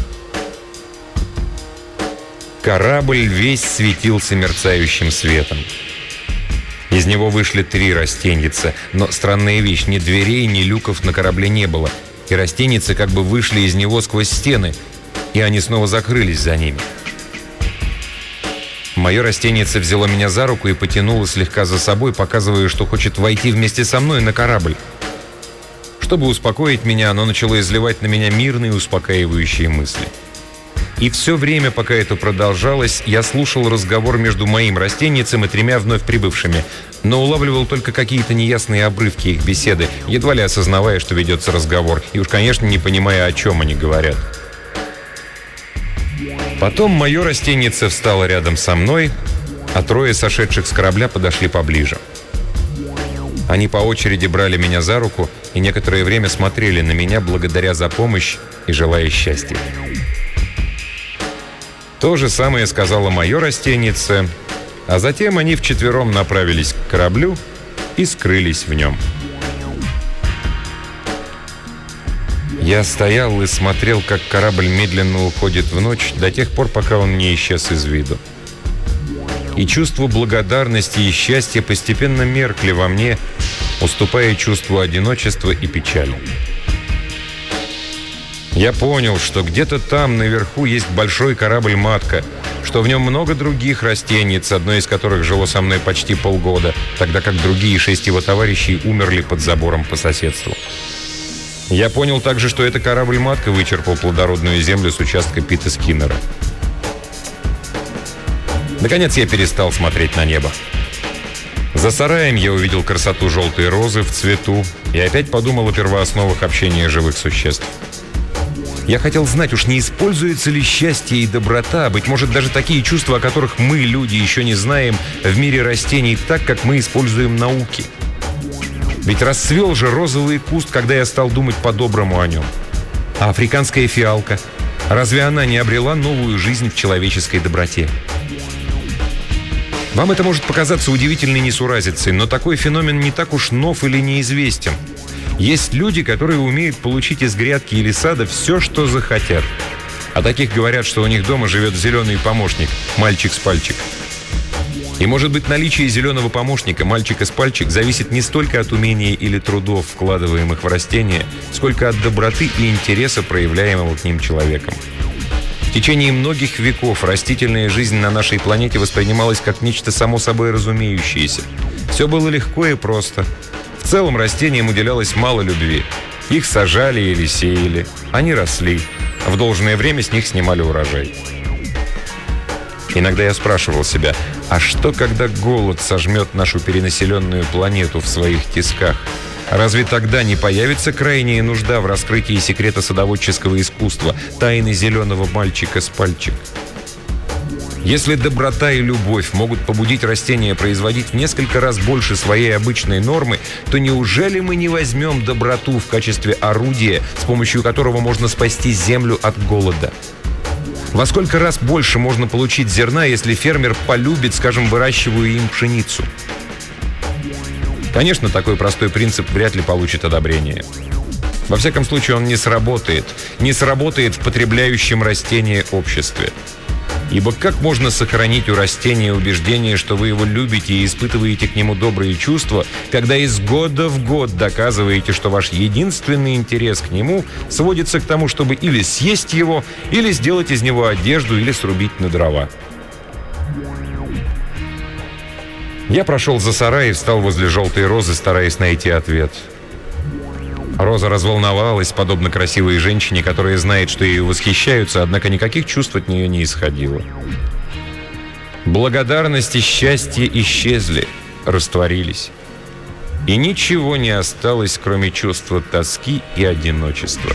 Корабль весь светился мерцающим светом. Из него вышли три растеницы, но странная вещь, ни дверей, ни люков на корабле не было. И растеницы как бы вышли из него сквозь стены, и они снова закрылись за ними. Мое растенице взяло меня за руку и потянуло слегка за собой, показывая, что хочет войти вместе со мной на корабль. Чтобы успокоить меня, оно начало изливать на меня мирные, успокаивающие мысли. И все время, пока это продолжалось, я слушал разговор между моим растенницем и тремя вновь прибывшими, но улавливал только какие-то неясные обрывки их беседы, едва ли осознавая, что ведется разговор, и уж, конечно, не понимая, о чем они говорят. Потом мое растеннице встало рядом со мной, а трое сошедших с корабля подошли поближе. Они по очереди брали меня за руку и некоторое время смотрели на меня, благодаря за помощь и желая счастья. То же самое сказала мое растеннице, а затем они вчетвером направились к кораблю и скрылись в нем. Я стоял и смотрел, как корабль медленно уходит в ночь до тех пор, пока он не исчез из виду. И чувство благодарности и счастья постепенно меркли во мне, уступая чувству одиночества и печали. Я понял, что где-то там наверху есть большой корабль-матка, что в нем много других растениц, одно из которых жило со мной почти полгода, тогда как другие шесть его товарищей умерли под забором по соседству. Я понял также, что это корабль-матка вычерпал плодородную землю с участка Пита Скиннера. Наконец я перестал смотреть на небо. За сараем я увидел красоту желтой розы в цвету и опять подумал о первоосновах общения живых существ. Я хотел знать, уж не используется ли счастье и доброта, быть может, даже такие чувства, о которых мы, люди, еще не знаем, в мире растений так, как мы используем науки. Ведь расцвел же розовый куст, когда я стал думать по-доброму о нем. А африканская фиалка, разве она не обрела новую жизнь в человеческой доброте? Вам это может показаться удивительной несуразицей, но такой феномен не так уж нов или неизвестен. Есть люди, которые умеют получить из грядки или сада все, что захотят. О таких говорят, что у них дома живет зеленый помощник, мальчик с пальчик. И, может быть, наличие зеленого помощника, мальчика с пальчик, зависит не столько от умения или трудов, вкладываемых в растения, сколько от доброты и интереса, проявляемого к ним человеком. В течение многих веков растительная жизнь на нашей планете воспринималась как нечто само собой разумеющееся. Все было легко и просто. В целом растениям уделялось мало любви. Их сажали или сеяли, они росли, а в должное время с них снимали урожай. Иногда я спрашивал себя, а что, когда голод сожмет нашу перенаселенную планету в своих тисках? Разве тогда не появится крайняя нужда в раскрытии секрета садоводческого искусства, тайны зеленого мальчика с пальчик? Если доброта и любовь могут побудить растения производить в несколько раз больше своей обычной нормы, то неужели мы не возьмем доброту в качестве орудия, с помощью которого можно спасти землю от голода? Во сколько раз больше можно получить зерна, если фермер полюбит, скажем, выращиваемую им пшеницу? Конечно, такой простой принцип вряд ли получит одобрение. Во всяком случае, он не сработает. Не сработает в потребляющем растения обществе. Ибо как можно сохранить у растения убеждение, что вы его любите и испытываете к нему добрые чувства, когда из года в год доказываете, что ваш единственный интерес к нему сводится к тому, чтобы или съесть его, или сделать из него одежду, или срубить на дрова? Я прошел за сарай и встал возле желтой розы, стараясь найти ответ. Роза разволновалась, подобно красивой женщине, которая знает, что ею восхищаются, однако никаких чувств от нее не исходило. Благодарность и счастье исчезли, растворились. И ничего не осталось, кроме чувства тоски и одиночества.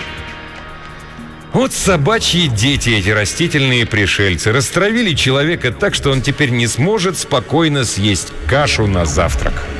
Вот собачьи дети, эти растительные пришельцы, растравили человека так, что он теперь не сможет спокойно съесть кашу на завтрак.